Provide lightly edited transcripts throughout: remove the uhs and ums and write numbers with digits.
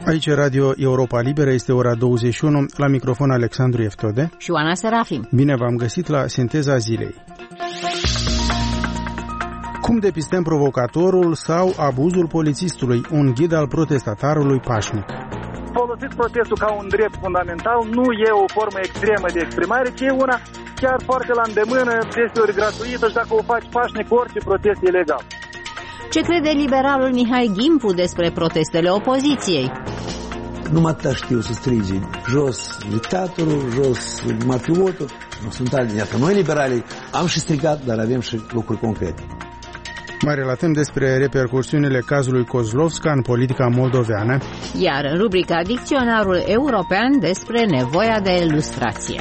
Aici Radio Europa Liberă, este ora 21, la microfon Alexandru Eftode și Oana Serafim. Bine v-am găsit la Sinteza Zilei. Cum depistăm provocatorul sau abuzul polițistului, un ghid al protestatarului pașnic. Folosit protestul ca un drept fundamental nu e o formă extremă de exprimare, ci e una chiar foarte la îndemână, deseori gratuită și dacă o faci pașnic, orice protest e legal. Ce crede liberalul Mihai Gimpu despre protestele opoziției? Numai atâta știu să strige jos dictatorul, jos mafiotul. Nu sunt alții. Iată, noi liberalii am și strigat, dar avem și lucruri concrete. Mai relatăm despre repercursiunile cazului Kozlovska în politica moldoveană. Iar în rubrica Dicționarul European despre nevoia de ilustrație.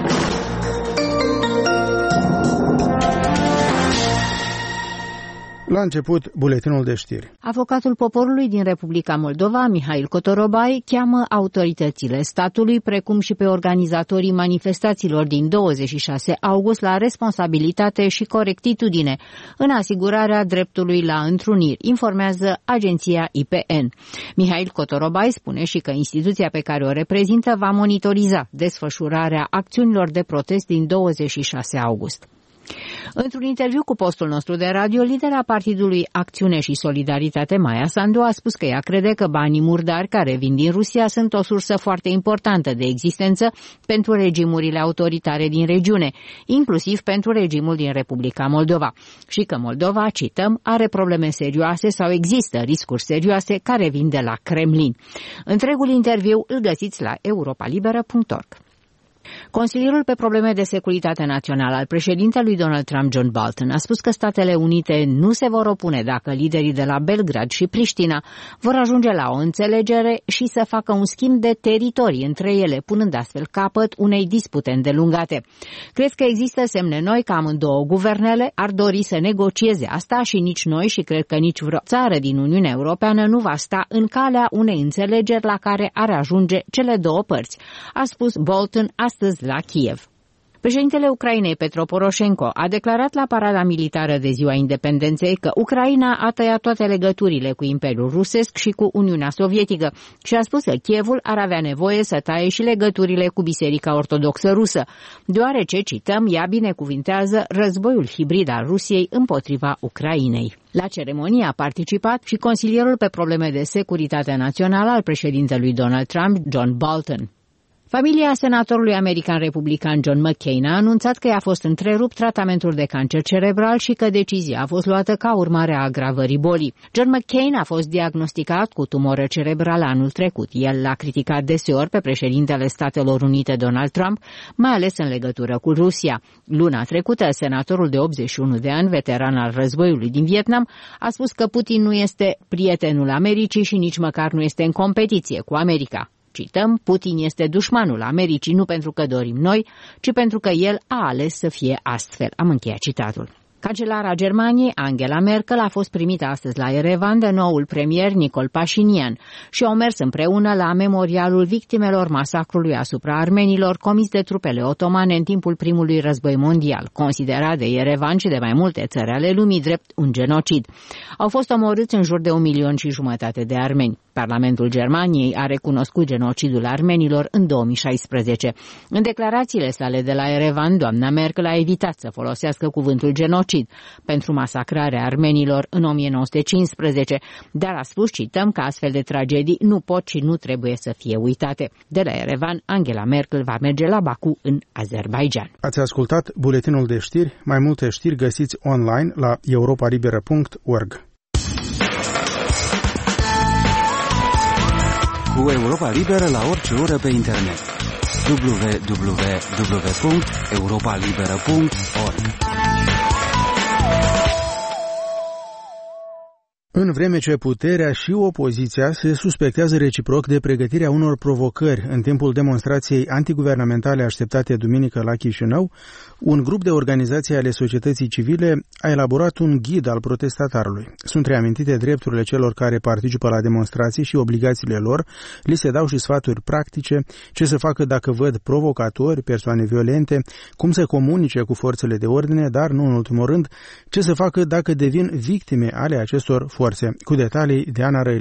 La început, buletinul de știri. Avocatul poporului din Republica Moldova, Mihail Cotorobai, cheamă autoritățile statului, precum și pe organizatorii manifestațiilor din 26 august, la responsabilitate și corectitudine în asigurarea dreptului la întruniri, informează agenția IPN. Mihail Cotorobai spune și că instituția pe care o reprezintă va monitoriza desfășurarea acțiunilor de protest din 26 august. Într-un interviu cu postul nostru de radio, lidera partidului Acțiune și Solidaritate, Maia Sandu, a spus că ea crede că banii murdari care vin din Rusia sunt o sursă foarte importantă de existență pentru regimurile autoritare din regiune, inclusiv pentru regimul din Republica Moldova. Și că Moldova, cităm, are probleme serioase sau există riscuri serioase care vin de la Kremlin. Întregul interviu îl găsiți la europalibera.org. Consilierul pe probleme de securitate națională al președintelui Donald Trump, John Bolton, a spus că Statele Unite nu se vor opune dacă liderii de la Belgrad și Priștina vor ajunge la o înțelegere și să facă un schimb de teritorii între ele, punând astfel capăt unei dispute îndelungate. Cred că există semne noi că amândouă guvernele ar dori să negocieze asta și nici noi și cred că nici vreo țară din Uniunea Europeană nu va sta în calea unei înțelegeri la care ar ajunge cele două părți, a spus Bolton astăzi la Kiev. Președintele Ucrainei, Petro Poroșenko, a declarat la parada militară de Ziua Independenței că Ucraina a tăiat toate legăturile cu Imperiul Rusesc și cu Uniunea Sovietică și a spus că Kievul ar avea nevoie să taie și legăturile cu Biserica Ortodoxă Rusă, deoarece, cităm, ea binecuvintează războiul hibrid al Rusiei împotriva Ucrainei. La ceremonie a participat și consilierul pe probleme de securitate națională al președintelui Donald Trump, John Bolton. Familia senatorului american republican John McCain a anunțat că i-a fost întrerupt tratamentul de cancer cerebral și că decizia a fost luată ca urmare a agravării bolii. John McCain a fost diagnosticat cu tumoră cerebrală anul trecut. El l-a criticat deseori pe președintele Statelor Unite Donald Trump, mai ales în legătură cu Rusia. Luna trecută, senatorul de 81 de ani, veteran al războiului din Vietnam, a spus că Putin nu este prietenul Americii și nici măcar nu este în competiție cu America. Cităm, Putin este dușmanul Americii nu pentru că dorim noi, ci pentru că el a ales să fie astfel. Am încheiat citatul. Cancelara Germaniei, Angela Merkel, a fost primită astăzi la Yerevan de noul premier Nicol Pașinian și au mers împreună la memorialul victimelor masacrului asupra armenilor comis de trupele otomane în timpul primului război mondial, considerat de Yerevan și de mai multe țări ale lumii drept un genocid. Au fost omorâți în jur de 1,5 milioni de armeni. Parlamentul Germaniei a recunoscut genocidul armenilor în 2016. În declarațiile sale de la Yerevan, doamna Merkel a evitat să folosească cuvântul genocid pentru masacrarea armenilor în 1915, dar a spus, cităm, că astfel de tragedii nu pot și nu trebuie să fie uitate. De la Yerevan, Angela Merkel va merge la Baku, în Azerbaidjan. Ați ascultat buletinul de știri. Mai multe știri găsiți online la europalibera.org. Cu Europa Liberă la orice oră pe internet. www.europalibera.org. În vreme ce puterea și opoziția se suspectează reciproc de pregătirea unor provocări în timpul demonstrației antiguvernamentale așteptate duminică la Chișinău, un grup de organizații ale societății civile a elaborat un ghid al protestatarului. Sunt reamintite drepturile celor care participă la demonstrații și obligațiile lor, li se dau și sfaturi practice, ce să facă dacă văd provocatori, persoane violente, cum să comunice cu forțele de ordine, dar nu în ultimul rând, ce să facă dacă devin victime ale acestor forțe. Cu detalii de Ana Răileanu.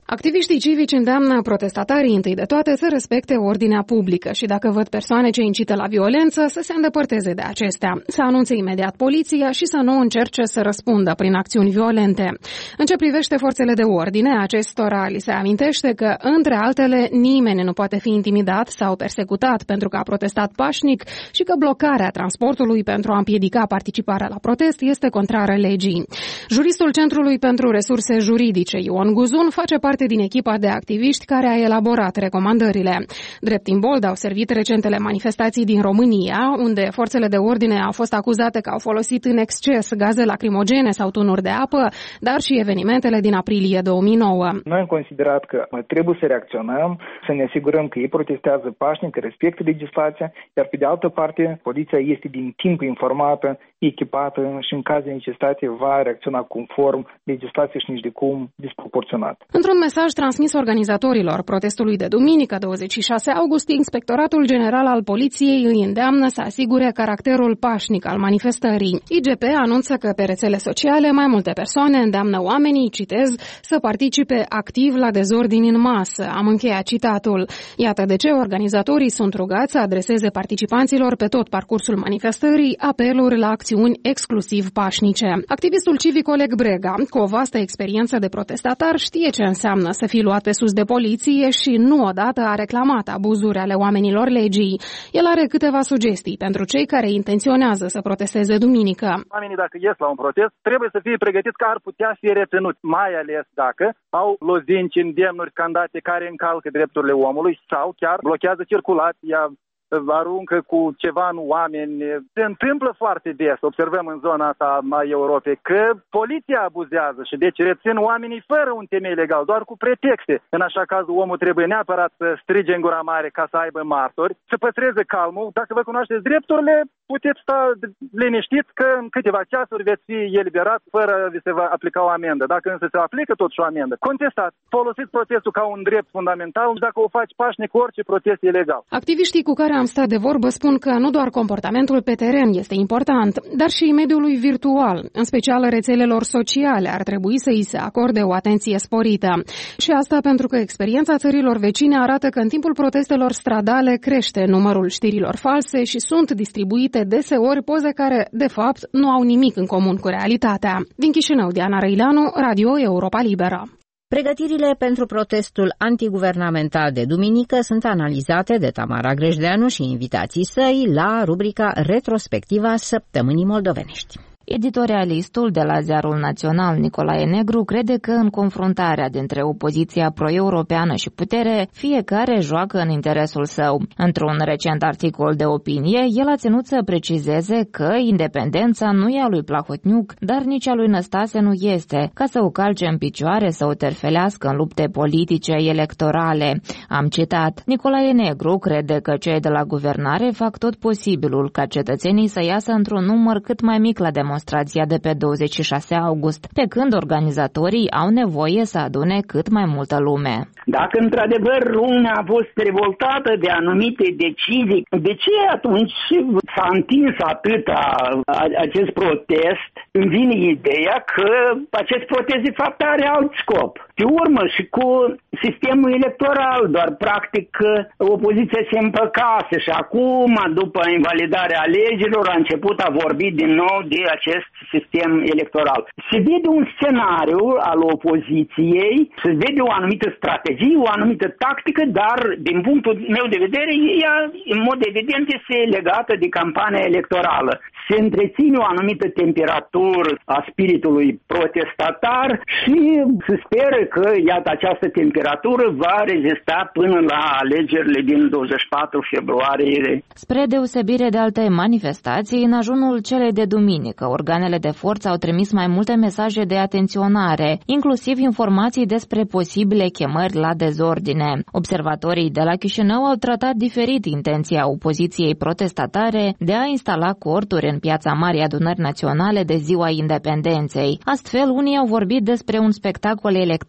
Activiștii civici îndeamnă protestatarii întâi de toate să respecte ordinea publică și dacă văd persoane ce incită la violență să se îndepărteze de acestea, să anunțe imediat poliția și să nu încerce să răspundă prin acțiuni violente. În ce privește forțele de ordine, acestora li se amintește că, între altele, nimeni nu poate fi intimidat sau persecutat pentru că a protestat pașnic și că blocarea transportului pentru a împiedica participarea la protest este contrară legii. Juristul Centrului pentru Resurse Juridice, Ion Guzun, face parte din echipa de activiști care a elaborat recomandările. Drept imbold au servit recentele manifestații din România, unde forțele de ordine au fost acuzate că au folosit în exces gaze lacrimogene sau tunuri de apă, dar și evenimentele din aprilie 2009. Noi am considerat că trebuie să reacționăm, să ne asigurăm că ei protestează pașnic, că respectă legislația, iar pe de altă parte, poliția este din timp informată, echipată și în caz de necesitate va reacționa conform legislației și nici de cum disproporționat. Într-un mesaj transmis organizatorilor protestului de duminică 26 august, Inspectoratul General al Poliției îi îndeamnă să asigure caracterul pașnic al manifestării. IGP anunță că pe rețele sociale mai multe persoane îndeamnă oamenii, citez, să participe activ la dezordini în masă. Am încheiat citatul. Iată de ce organizatorii sunt rugați să adreseze participanților pe tot parcursul manifestării apeluri la acțiuni exclusiv pașnice. Activistul civic Oleg Brega, cu o vastă experiență de protestatar, știe ce înseamnă să fii luat pe sus de poliție și nu odată a reclamat abuzuri ale oamenilor legii. El are câteva sugestii pentru cei care intenționează să protesteze duminică. Oamenii, dacă ies la un protest, trebuie să fie pregătiți că ar putea fi reținuți, mai ales dacă au lozinci, îndemnuri, scandate care încalcă drepturile omului sau chiar blochează circulația, aruncă cu ceva în oameni. Se întâmplă foarte des, observăm în zona asta a Europei, că poliția abuzează și deci rețin oamenii fără un temei legal, doar cu pretexte. În așa caz, omul trebuie neapărat să strige în gura mare ca să aibă martori, să păstreze calmul. Dacă vă cunoașteți drepturile, puteți sta liniștiți că în câteva ceasuri veți fi eliberat fără vi se va aplica o amendă. Dacă însă se aplică totuși o amendă, contestați. Folosiți protestul ca un drept fundamental și dacă o faci pașnic, orice protest e legal. Activiștii cu care am stat de vorbă spun că nu doar comportamentul pe teren este important, dar și mediului virtual, în special rețelelor sociale, ar trebui să îi se acorde o atenție sporită. Și asta pentru că experiența țărilor vecine arată că în timpul protestelor stradale crește numărul știrilor false și sunt distribuite deseori poze care, de fapt, nu au nimic în comun cu realitatea. Din Chișinău, Diana Răileanu, Radio Europa Liberă. Pregătirile pentru protestul antiguvernamental de duminică sunt analizate de Tamara Grejdeanu și invitații săi la rubrica Retrospectiva Săptămânii Moldovenești. Editorialistul de la Ziarul Național, Nicolae Negru, crede că în confruntarea dintre opoziția pro-europeană și putere, fiecare joacă în interesul său. Într-un recent articol de opinie, el a ținut să precizeze că independența nu e a lui Plahotniuc, dar nici a lui Năstase nu este, ca să o calce în picioare, să o terfelească în lupte politice electorale. Am citat. Nicolae Negru crede că cei de la guvernare fac tot posibilul ca cetățenii să iasă într-un număr cât mai mic la demonstrația de pe 26 august, pe când organizatorii au nevoie să adune cât mai multă lume. Dacă într-adevăr lumea a fost revoltată de anumite decizii, de ce atunci s-a întins atâta acest protest? Îmi vine ideea că acest protest de fapt are alt scop. Pe urmă și cu sistemul electoral, doar practic opoziția se împăcase și acum, după invalidarea alegerilor, a început a vorbi din nou de acest sistem electoral. Se vede un scenariu al opoziției, se vede o anumită strategie, o anumită tactică, dar din punctul meu de vedere, ea în mod evident este legată de campania electorală. Se întreține o anumită temperatură a spiritului protestatar și se speră că, iată, această temperatură va rezista până la alegerile din 24 februarie. Spre deosebire de alte manifestații, în ajunul celei de duminică, organele de forță au trimis mai multe mesaje de atenționare, inclusiv informații despre posibile chemări la dezordine. Observatorii de la Chișinău au tratat diferit intenția opoziției protestatare de a instala corturi în piața Marii Adunări Naționale de Ziua Independenței. Astfel, unii au vorbit despre un spectacol electoral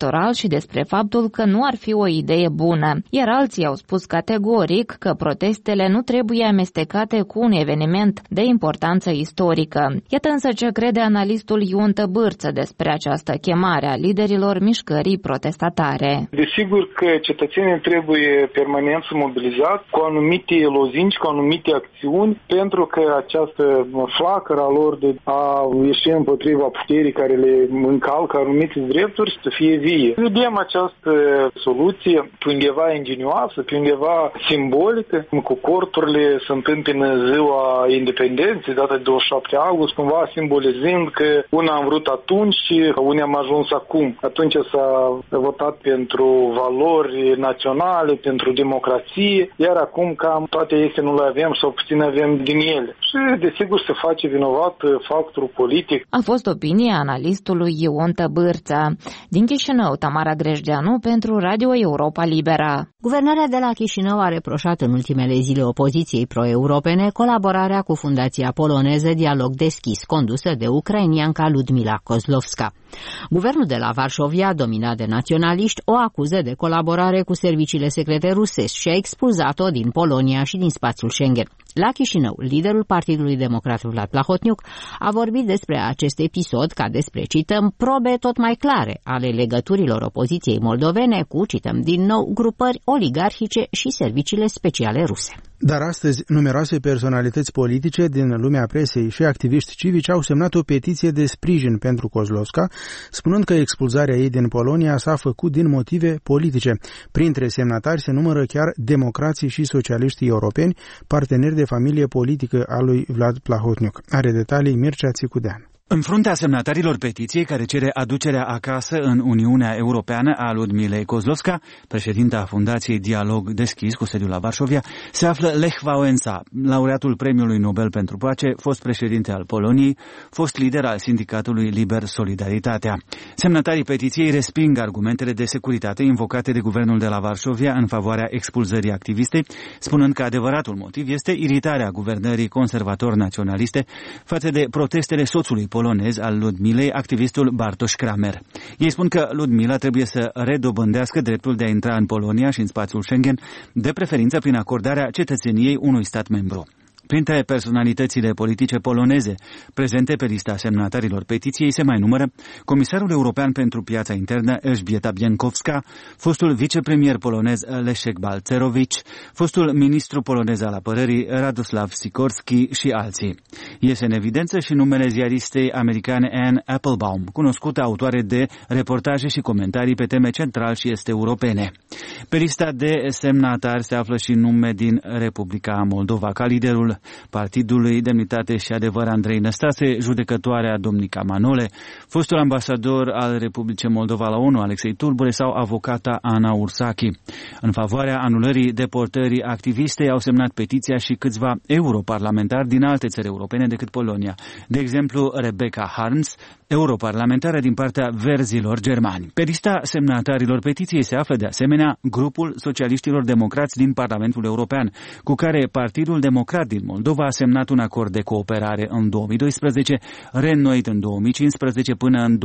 electoral și despre faptul că nu ar fi o idee bună, iar alții au spus categoric că protestele nu trebuie amestecate cu un eveniment de importanță istorică. Iată însă ce crede analistul Ion Tăbârță despre această chemare a liderilor mișcării protestatare. Desigur că cetățenii trebuie permanent să mobilizați cu anumite lozinci, cu anumite acțiuni, pentru că această flacără a lor de a ieși împotriva puterii care le încalcă anumite drepturi să fie vie. Vedem această soluție pe undeva ingenioasă, pe undeva simbolică, cu corturile se întâmplă ziua independenței, data de 27 august, cumva simbolizând că una am vrut atunci și unii am ajuns acum. Atunci s-a votat pentru valori naționale, pentru democrație, iar acum cam toate este nu le avem sau puțin avem din ele. Și desigur se face vinovat factorul politic. A fost opinia analistului Ion Tăbârță. Din Chișinău, Tamara Grejdeanu pentru Radio Europa Libera. Guvernarea de la Chișinău a reproșat în ultimele zile opoziției pro-europene colaborarea cu fundația poloneză Dialog Deschis, condusă de ucrainianca Ludmila Kozlovska. Guvernul de la Varșovia, dominat de naționaliști, o acuză de colaborare cu serviciile secrete rusești și a expulzat-o din Polonia și din spațiul Schengen. La Chișinău, liderul Partidului Democrat Vlad Plahotniuc a vorbit despre acest episod ca despre, cităm, probe tot mai clare ale legăturilor opoziției moldovene cu, cităm din nou, grupări oligarhice și serviciile speciale ruse. Dar astăzi, numeroase personalități politice din lumea presei și activiști civici au semnat o petiție de sprijin pentru Kozlovska, spunând că expulzarea ei din Polonia s-a făcut din motive politice. Printre semnatari se numără chiar democrații și socialiștii europeni, parteneri de familie politică a lui Vlad Plahotniuc. Are detalii Mircea Țicudean. În fruntea semnatarilor petiției care cere aducerea acasă în Uniunea Europeană a Ludmilei Kozlovska, președinta Fundației Dialog Deschis cu sediul la Varșovia, se află Lech Wałęsa, laureatul Premiului Nobel pentru Pace, fost președinte al Poloniei, fost lider al sindicatului Liber Solidaritatea. Semnatarii petiției resping argumentele de securitate invocate de guvernul de la Varșovia în favoarea expulzării activistei, spunând că adevăratul motiv este iritarea guvernării conservator-naționaliste față de protestele soțului polonez al Ludmilei, activistul Bartosz Kramer. Ei spun că Ludmila trebuie să redobândească dreptul de a intra în Polonia și în spațiul Schengen, de preferință prin acordarea cetățeniei unui stat membru. Printre personalitățile politice poloneze prezente pe lista semnatarilor petiției se mai numără comisarul european pentru piața internă Elżbieta Bieńkowska, fostul vicepremier polonez Leszek Balcerowicz, fostul ministru polonez al apărării Radosław Sikorski și alții. Iese în evidență și numele ziaristei americane Anne Applebaum, cunoscută autoare de reportaje și comentarii pe teme central și este europene. Pe lista de semnatari se află și nume din Republica Moldova, ca liderul Partidului Demnitate și Adevăr Andrei Năstase, judecătoarea Domnica Manole, fostul ambasador al Republicii Moldova la ONU Alexei Turbure sau avocata Ana Ursachi. În favoarea anulării deportării activistei au semnat petiția și câțiva europarlamentari din alte țări europene decât Polonia. De exemplu, Rebecca Harms, europarlamentară din partea verzilor germani. Pe lista semnatarilor petiției se află de asemenea grupul socialiștilor democrați din Parlamentul European, cu care Partidul Democrat din Moldova a semnat un acord de cooperare în 2012, reînnoit în 2015 până în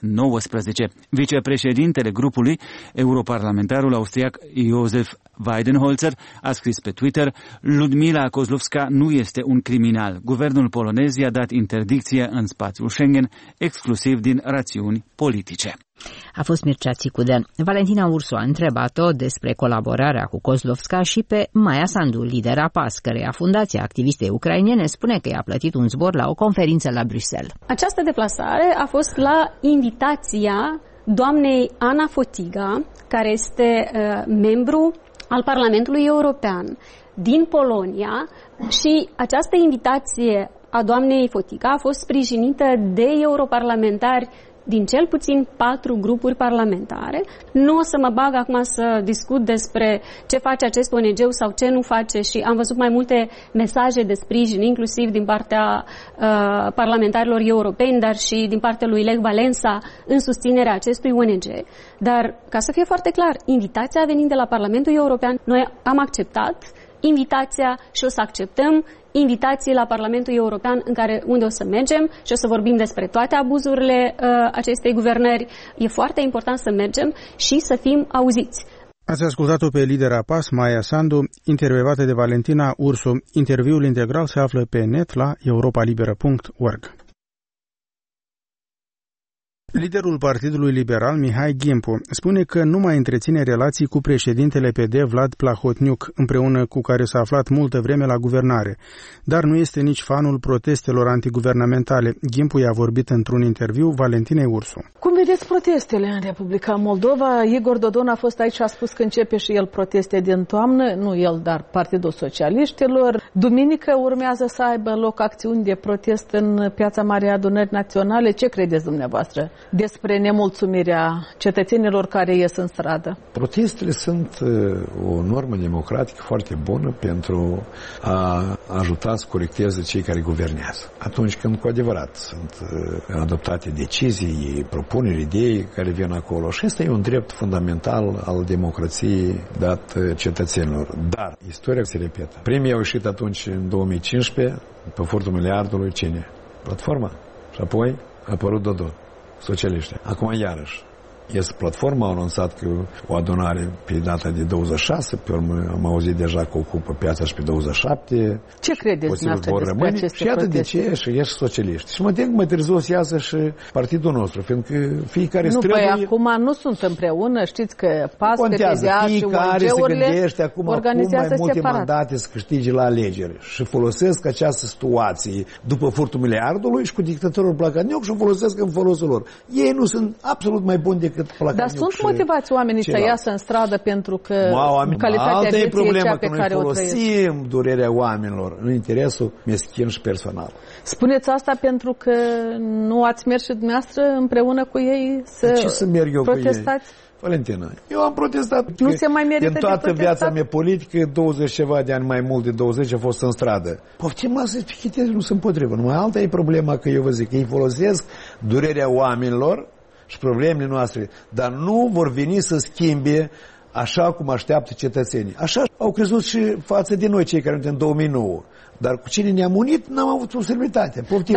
2019. Vicepreședintele grupului, europarlamentarul austriac Josef Weidenholzer, a scris pe Twitter: Ludmila Kozlovska nu este un criminal. Guvernul polonez i-a dat interdicție în spațiul Schengen, exclusiv din rațiuni politice. A fost Mircea Țicudean. Valentina Ursu a întrebat-o despre colaborarea cu Kozlovska și pe Maia Sandu, lidera PAS, căreia Fundația Activistei Ucrainene spune că i-a plătit un zbor la o conferință la Bruxelles. Această deplasare a fost la invitația doamnei Ana Fotiga, care este membru al Parlamentului European din Polonia, și această invitație a doamnei Fotiga a fost sprijinită de europarlamentari din cel puțin 4 grupuri parlamentare. Nu o să mă bag acum să discut despre ce face acest ONG sau ce nu face, și am văzut mai multe mesaje de sprijin, inclusiv din partea parlamentarilor europeni, dar și din partea lui Lech Wałęsa în susținerea acestui ONG. Dar, ca să fie foarte clar, invitația venind de la Parlamentul European, noi am acceptat invitația și o să acceptăm invitații la Parlamentul European unde o să mergem și o să vorbim despre toate abuzurile acestei guvernări. E foarte important să mergem și să fim auziți. Ați ascultat-o pe lidera PAS, Maia Sandu, intervievată de Valentina Ursu. Interviul integral se află pe net la europalibera.org. Liderul Partidului Liberal, Mihai Gimpu, spune că nu mai întreține relații cu președintele PD Vlad Plahotniuc, împreună cu care s-a aflat multă vreme la guvernare, dar nu este nici fanul protestelor antiguvernamentale. Gimpu i-a vorbit într-un interviu Valentinei Ursu. Cum vedeți protestele în Republica Moldova? Igor Dodon a fost aici și a spus că începe și el proteste din toamnă, nu el, dar Partidul Socialiștilor. Duminică urmează să aibă loc acțiuni de protest în Piața Marii Adunări Naționale. Ce credeți dumneavoastră despre nemulțumirea cetățenilor care ies în stradă? Protestele sunt o normă democratică foarte bună pentru a ajuta să corecteze cei care guvernează. Atunci când cu adevărat sunt adoptate decizii, propuneri, idei care vin acolo. Și ăsta e un drept fundamental al democrației dat cetățenilor. Dar istoria se repetă. Primii au ieșit atunci în 2015 pe furtul miliardului cine? Platforma. Și apoi a apărut Dodon. Socialiști. Acum iarăși. Este platforma, au anunțat că o adunare pe data de 26, pe urmă am auzit deja că ocupă piața și pe 27. Ce credeți dumneavoastră despre aceste proteste? Și iată de ce și ieși socialiști. Și mă tem că mai târziu o să iasă și partidul nostru, fiindcă fiecare străduie... Nu, păi acum nu sunt împreună, știți că PAS, PPDA și ONG-urile organizează multe separat. mandate să câștige la alegeri și folosesc această situație după furtul miliardului și cu dictatorul Plahotniuc și o folosesc în folosul lor. Ei nu sunt absolut mai buni decât Plahotniuc. Dar sunt motivați oamenii să iasă în stradă pentru că calitatea vieții e cea pe care o trăiesc. Folosim durerea oamenilor în interesul meschin și personal. Spuneți asta pentru că nu ați mers și dumneavoastră împreună cu ei să merg eu protestați? Cu ei? Valentina, eu am protestat. Nu se mai merită în toată viața mea politică, 20 ceva de ani, mai mult de 20, a fost în stradă. Poftim la să fichetez, nu sunt împotrivă. Numai alta e problema că eu vă zic, ei folosesc durerea oamenilor și problemele noastre, dar nu vor veni să schimbe așa cum așteaptă cetățenii. Așa au crezut și față de noi, cei care sunt în 2009. Dar cu cine ne-am unit, n-am avut posibilitate. Poftim,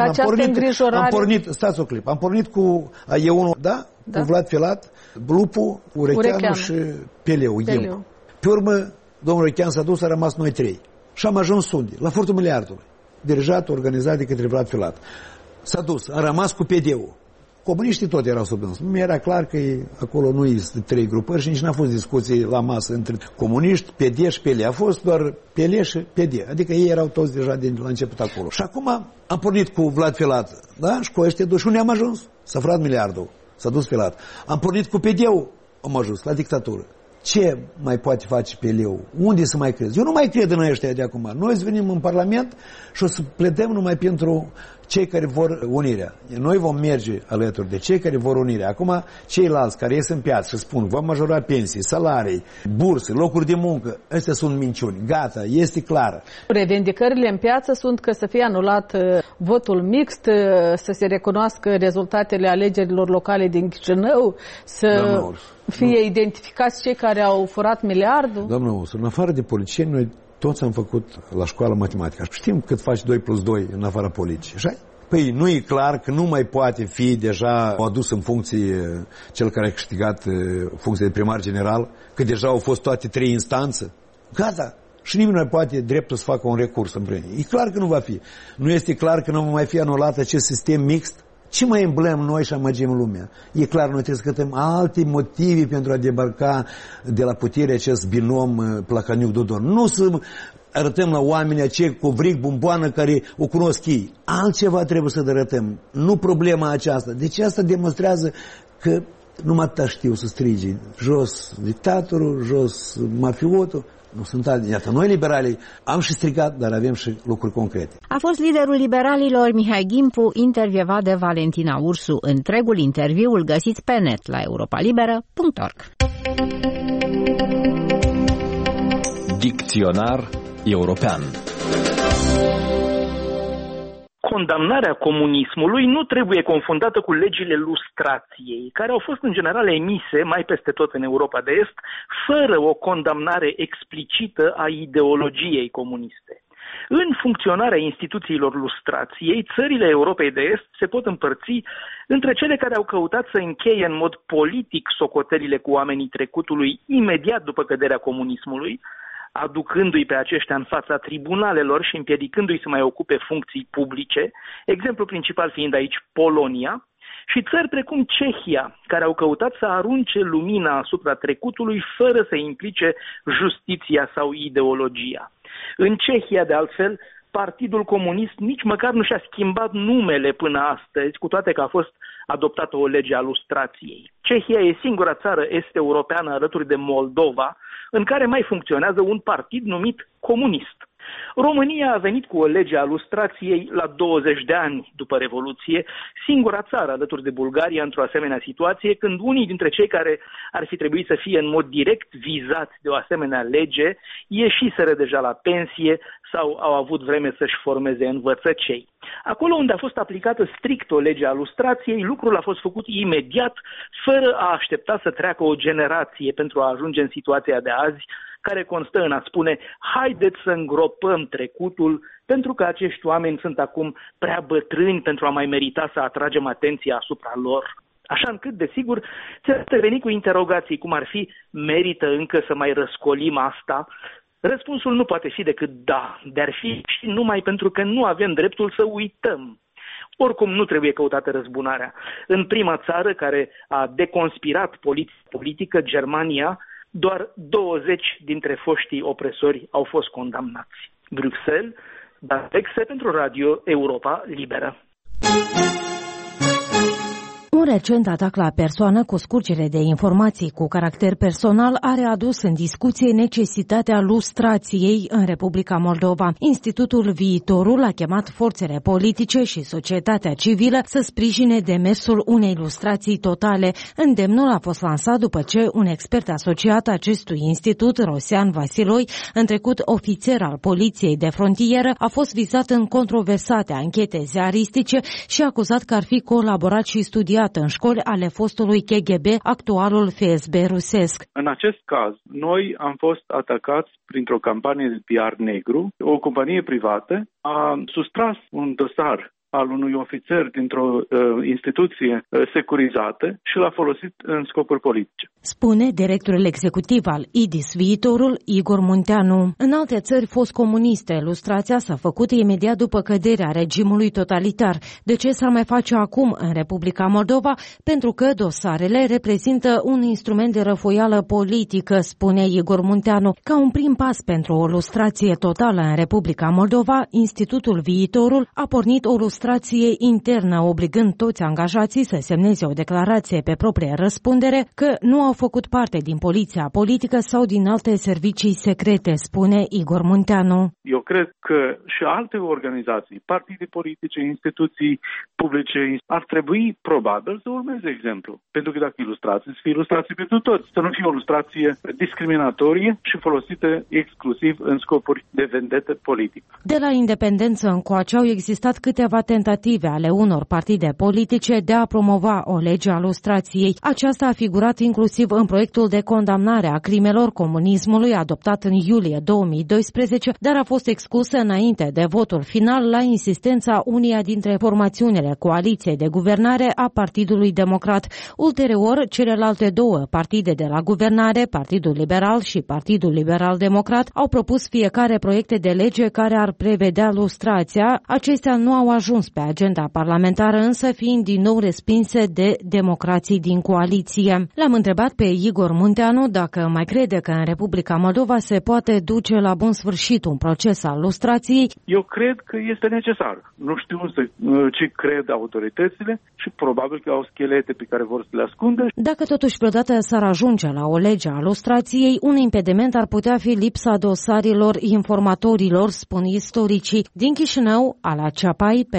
am pornit, stați o clip, am pornit cu E1, da? Cu Vlad Filat, Lupu, Urecheanu și Peleu. Pe urmă, domnul Urechean s-a dus, a rămas noi trei. Și am ajuns unde? La furtul miliardului. Dirijat, organizat de către Vlad Filat. S-a dus, a rămas cu PD-ul. Comuniștii tot erau sub dâns. Mi era clar că acolo nu există trei grupări și nici n-a fost discuții la masă între comuniști, PD și PL. A fost doar PL și PD. Adică ei erau toți deja de la început acolo. Și acum am pornit cu Vlad Filat, da? Și cu ăștia doi. Și unde am ajuns? S-a furat miliardul. S-a dus Filat. Am pornit cu PD-ul. Am ajuns la dictatură. Ce mai poate face PL-ul? Unde să mai crezi? Eu nu mai cred în ăștia de acum. Noi venim în Parlament și o să pledăm numai pentru cei care vor unirea. Noi vom merge alături de cei care vor unirea. Acum, ceilalți care ies în piață și spun vom majora pensii, salarii, burse, locuri de muncă, astea sunt minciuni. Gata, este clar. Revendicările în piață sunt că să fie anulat votul mixt, să se recunoască rezultatele alegerilor locale din Chișinău, să fie identificați cei care au furat miliardul. Domnul Ursu, în afară de politicieni, noi toți am făcut la școală matematică. Știm cât faci 2 plus 2 în afara politicii, așa? Păi nu e clar că nu mai poate fi deja adus în funcție cel care a câștigat funcția de primar general, că deja au fost toate 3 instanțe. Gata! Și nimeni nu mai poate dreptul să facă un recurs în plin. E clar că nu va fi. Nu este clar că nu va mai fi anulat acest sistem mixt? Ce mai emblem noi și amăgim lumea? E clar, noi trebuie să cătăm alte motive pentru a debarca de la putere acest binom Plahotniuc-Dodon. Nu să arătăm la oamenii acei cu vric bomboană care o cunosc ei. Altceva trebuie să arătăm. Nu problema aceasta. Deci asta demonstrează că numai atâta știu să strige. Jos dictatorul, jos mafiotul. Nu sunt alții. Iată, noi liberalii am și strigat, dar avem și lucruri concrete. A fost liderul liberalilor Mihai Gimpu, intervievat de Valentina Ursu. Întregul interviu îl găsiți pe net la europalibera.org. Dicționar european. condamnarea comunismului nu trebuie confundată cu legile lustrației, care au fost în general emise mai peste tot în Europa de Est, fără o condamnare explicită a ideologiei comuniste. În funcționarea instituțiilor lustrației, țările Europei de Est se pot împărți între cele care au căutat să încheie în mod politic socotelile cu oamenii trecutului imediat după căderea comunismului, aducându-i pe aceștia în fața tribunalelor și împiedicându-i să mai ocupe funcții publice, exemplu principal fiind aici Polonia, și țări precum Cehia, care au căutat să arunce lumina asupra trecutului fără să implice justiția sau ideologia. În Cehia, de altfel, Partidul Comunist nici măcar nu și-a schimbat numele până astăzi, cu toate că a fost adoptată o lege a lustrației. Cehia e singura țară est-europeană alături de Moldova în care mai funcționează un partid numit comunist. România a venit cu o lege a lustrației la 20 de ani după Revoluție, singura țară alături de Bulgaria într-o asemenea situație, când unii dintre cei care ar fi trebuit să fie în mod direct vizați de o asemenea lege ieșiseră deja la pensie sau au avut vreme să-și formeze învățăcei. Acolo unde a fost aplicată strict o lege a lustrației, lucrul a fost făcut imediat, fără a aștepta să treacă o generație pentru a ajunge în situația de azi, care constă în a spune, haideți să îngropăm trecutul, pentru că acești oameni sunt acum prea bătrâni pentru a mai merita să atragem atenția asupra lor. Așa încât, desigur, ți-ar veni cu interrogații, cum ar fi, merită încă să mai răscolim asta? Răspunsul nu poate fi decât da, de-ar fi și numai pentru că nu avem dreptul să uităm. Oricum nu trebuie căutată răzbunarea. În prima țară care a deconspirat politică, Germania, doar 20 dintre foștii opresori au fost condamnați. Bruxelles, Dan Vexe pentru Radio Europa Liberă. Un recent atac la persoană cu scurgere de informații cu caracter personal a readus în discuție necesitatea lustrației în Republica Moldova. Institutul Viitorul a chemat forțele politice și societatea civilă să sprijine demersul unei lustrații totale. Îndemnul a fost lansat după ce un expert asociat acestui institut, Rosian Vasiloi, în trecut ofițer al Poliției de Frontieră, a fost vizat în controversate anchete ziaristice și acuzat că ar fi colaborat și studiat în școli ale fostului KGB, actualul FSB rusesc. În acest caz, noi am fost atacați printr-o campanie de PR negru. O companie privată a sustras un dosar al unui ofițer dintr-o instituție securizată și l-a folosit în scopuri politice. Spune directorul executiv al IDIS Viitorul, Igor Munteanu. În alte țări fost comuniste, lustrația s-a făcut imediat după căderea regimului totalitar. De ce s-ar mai face acum în Republica Moldova? Pentru că dosarele reprezintă un instrument de răfoială politică, spune Igor Munteanu. Ca un prim pas pentru o lustrație totală în Republica Moldova, Institutul Viitorul a pornit o lustrație internă, obligând toți angajații să semneze o declarație pe proprie răspundere că nu au făcut parte din poliția politică sau din alte servicii secrete, spune Igor Munteanu. Eu cred că și alte organizații, partide politice, instituții publice, ar trebui probabil să urmeze exemplu. Pentru că dacă ilustrație, să fie ilustrație pentru toți, să nu fie o ilustrație discriminatorie și folosită exclusiv în scopuri de vendetă politică. De la independență încoace au existat câteva tentative ale unor partide politice de a promova o lege a lustrației. Aceasta a figurat inclusiv în proiectul de condamnare a crimelor comunismului adoptat în iulie 2012, dar a fost exclusă înainte de votul final la insistența uneia dintre formațiunile coaliției de guvernare a Partidului Democrat. Ulterior, celelalte două partide de la guvernare, Partidul Liberal și Partidul Liberal Democrat, au propus fiecare proiecte de lege care ar prevedea lustrația. Acestea nu au ajuns pe agenda parlamentară, însă fiind din nou respinse de democrații din coaliție. L-am întrebat pe Igor Munteanu dacă mai crede că în Republica Moldova se poate duce la bun sfârșit un proces al lustrației. Eu cred că este necesar. Nu știu ce cred autoritățile și probabil că au schelete pe care vor să le ascundă. Dacă totuși vreodată s-ar ajunge la o lege a lustrației, un impediment ar putea fi lipsa dosarelor informatorilor, spun istoricii. Din Chișinău, Ala Ceapai, pentru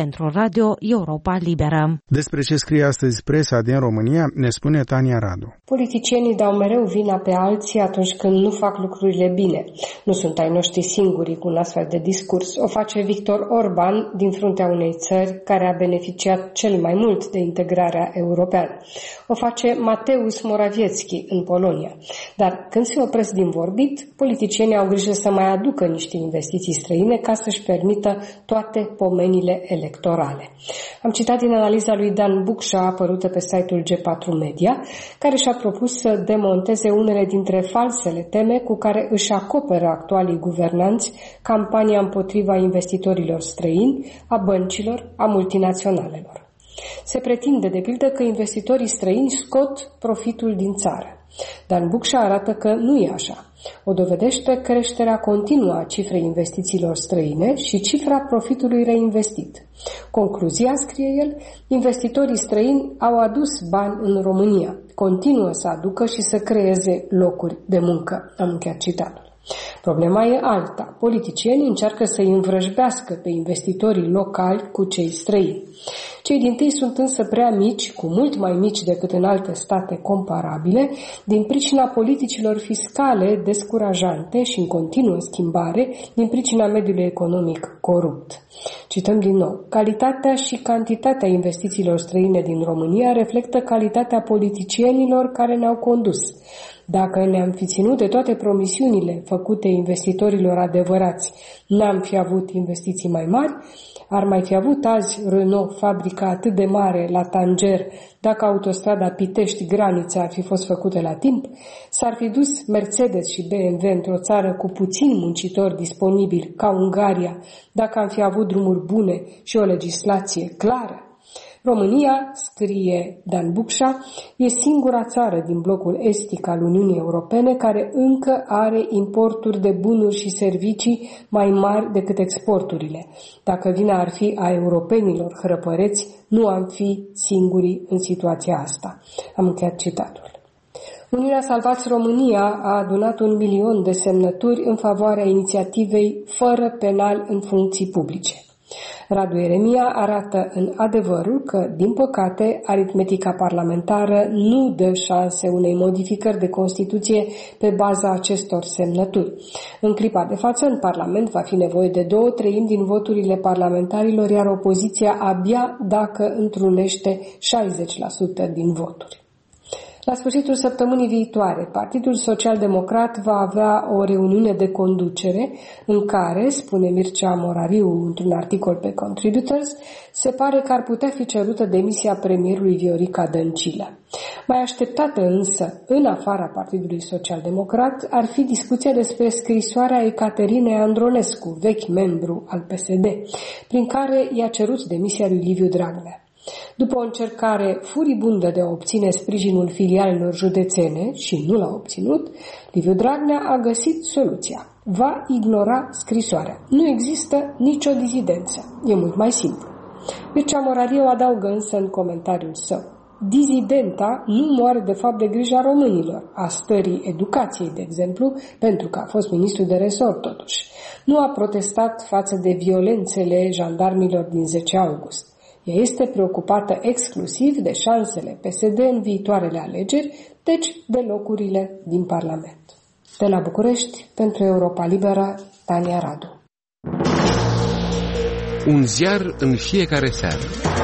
pentru Radio Europa Liberă. Despre ce scrie astăzi presa din România, ne spune Tania Radu. Politicienii dau mereu vina pe alții atunci când nu fac lucrurile bine. Nu sunt ai noștri singuri cu un astfel de discurs. O face Victor Orban din fruntea unei țări care a beneficiat cel mai mult de integrarea europeană. O face Mateusz Morawiecki în Polonia. Dar când se opresc din vorbit, politicienii au grijă să mai aducă niște investiții străine ca să-și permită toate pomenile electorale. Am citat din analiza lui Dan Bucșa apărută pe site-ul G4 Media, care și-a propus să demonteze unele dintre falsele teme cu care își acoperă actualii guvernanți campania împotriva investitorilor străini, a băncilor, a multinaționalelor. Se pretinde, de pildă, că investitorii străini scot profitul din țară. Dan Bucșa arată că nu e așa. O dovedește creșterea continuă a cifrei investițiilor străine și cifra profitului reinvestit. Concluzia, scrie el, investitorii străini au adus bani în România, continuă să aducă și să creeze locuri de muncă. Am încheiat citatul. Problema e alta. Politicienii încearcă să-i învrăjbească pe investitorii locali cu cei străini. Cei dintâi sunt însă prea mici, cu mult mai mici decât în alte state comparabile, din pricina politicilor fiscale descurajante și în continuă schimbare, din pricina mediului economic corupt. Cităm din nou. Calitatea și cantitatea investițiilor străine din România reflectă calitatea politicienilor care ne-au condus. Dacă ne-am fi ținut de toate promisiunile făcute investitorilor adevărați, n-am fi avut investiții mai mari, ar mai fi avut azi Renault fabrica atât de mare la Tanger dacă autostrada Pitești-Granița ar fi fost făcută la timp? S-ar fi dus Mercedes și BMW într-o țară cu puțini muncitori disponibili ca Ungaria dacă am fi avut drumuri bune și o legislație clară? România, scrie Dan Bucșa, e singura țară din blocul estic al Uniunii Europene care încă are importuri de bunuri și servicii mai mari decât exporturile. Dacă vina ar fi a europenilor hrăpăreți, nu am fi singuri în situația asta. Am încheiat citatul. Uniunea Salvați România a adunat 1 milion de semnături în favoarea inițiativei Fără penal în funcții publice. Radu Ieremia arată în Adevărul că, din păcate, aritmetica parlamentară nu dă șanse unei modificări de Constituție pe baza acestor semnături. În clipa de față, în Parlament va fi nevoie de 2/3 din voturile parlamentarilor, iar opoziția abia dacă întrunește 60% din voturi. La sfârșitul săptămânii viitoare, Partidul Social-Democrat va avea o reuniune de conducere în care, spune Mircea Morariu într-un articol pe Contributors, se pare că ar putea fi cerută demisia premierului Viorica Dăncilă. Mai așteptată însă, în afara Partidului Social-Democrat, ar fi discuția despre scrisoarea Ecaterinei Andronescu, vechi membru al PSD, prin care i-a cerut demisia lui Liviu Dragnea. După o încercare furibundă de a obține sprijinul filialelor județene și nu l-a obținut, Liviu Dragnea a găsit soluția. Va ignora scrisoarea. Nu există nicio dizidență. E mult mai simplu. Mircea Morariu adaugă însă în comentariul său: dizidenta nu moare de fapt de grija românilor, a stării educației, de exemplu, pentru că a fost ministru de resort totuși. Nu a protestat față de violențele jandarmilor din 10 august. Ea este preocupată exclusiv de șansele PSD în viitoarele alegeri, deci de locurile din Parlament. De la București, pentru Europa Liberă, Tania Radu. Un ziar în fiecare seară.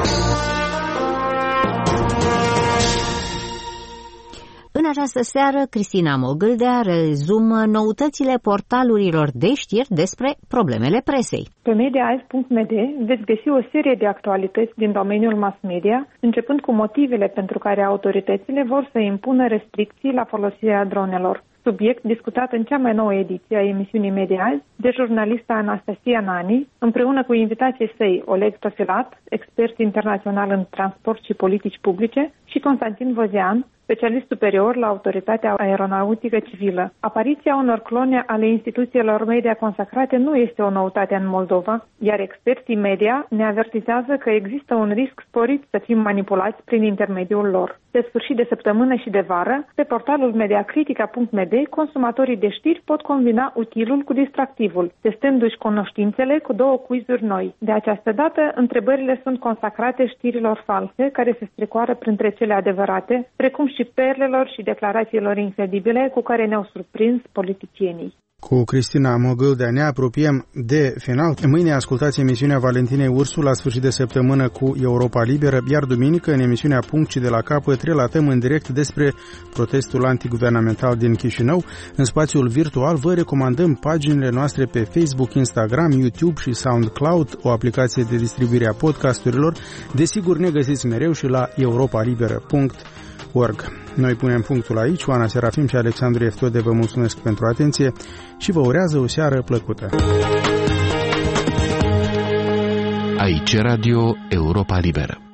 În această seară, Cristina Mogâldea rezumă noutățile portalurilor de știri despre problemele presei. Pe mediaazi.md veți găsi o serie de actualități din domeniul mass media, începând cu motivele pentru care autoritățile vor să impună restricții la folosirea dronelor. Subiect discutat în cea mai nouă ediție a emisiunii Mediaazi de jurnalista Anastasia Nani, împreună cu invitații săi Oleg Tofilat, expert internațional în transport și politici publice, și Constantin Vozean, specialist superior la Autoritatea Aeronautică Civilă. Apariția unor clone ale instituțiilor media consacrate nu este o noutate în Moldova, iar experții media ne avertizează că există un risc sporit să fim manipulați prin intermediul lor. De sfârșit de săptămână și de vară, pe portalul mediacritica.md, consumatorii de știri pot combina utilul cu distractivul, testându-și cunoștințele cu 2 quizuri noi. De această dată, întrebările sunt consacrate știrilor false, care se strecoară printre cele adevărate, precum și perlelor și declarațiilor incredibile cu care ne-au surprins politicienii. Cu Cristina Mogâldea ne apropiem de final. Mâine ascultați emisiunea Valentinei Ursu la sfârșit de săptămână cu Europa Liberă, iar duminică în emisiunea Punct și de la capăt relatăm în direct despre protestul antiguvernamental din Chișinău. În spațiul virtual vă recomandăm paginile noastre pe Facebook, Instagram, YouTube și SoundCloud, o aplicație de distribuire a podcasturilor. Desigur ne găsiți mereu și la europalibera.org. Noi punem punctul aici. Oana Serafim și Alexandru Eftode vă mulțumesc pentru atenție și vă urează o seară plăcută. Aici Radio Europa Liberă.